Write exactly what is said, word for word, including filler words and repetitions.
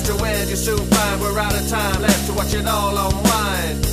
you and you soon find we're out of time left to watch it all unwind.